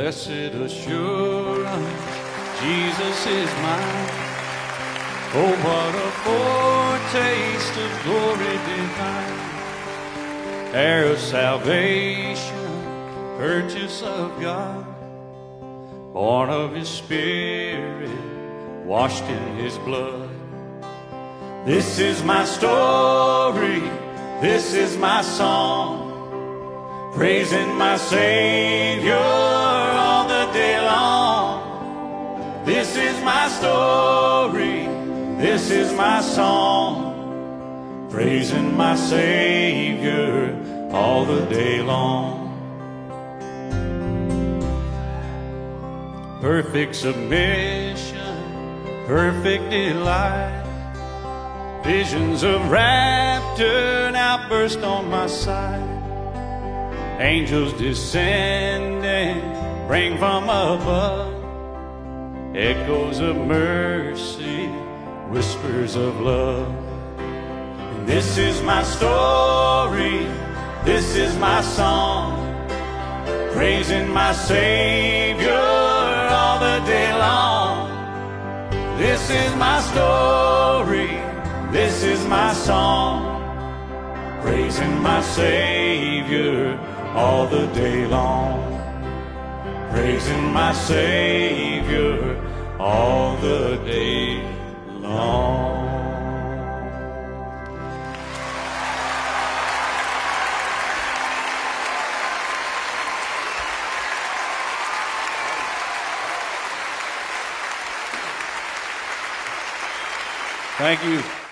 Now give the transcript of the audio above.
Blessed assurance, Jesus is mine. Oh, what a foretaste of glory divine. Heir of salvation, purchase of God, born of His Spirit, washed in His blood. This is my story, this is my song, praising my Savior all the day long. This is my story, this is my song, praising my Savior all the day long. Perfect submission, perfect delight, visions of rapture now burst on my sight. Angels descending, bring from above, echoes of mercy, whispers of love. And this is my story, this is my song, praising my Savior all the day long. This is my story, this is my song, praising my Savior all the day long. Praising my Savior all the day long. Thank you.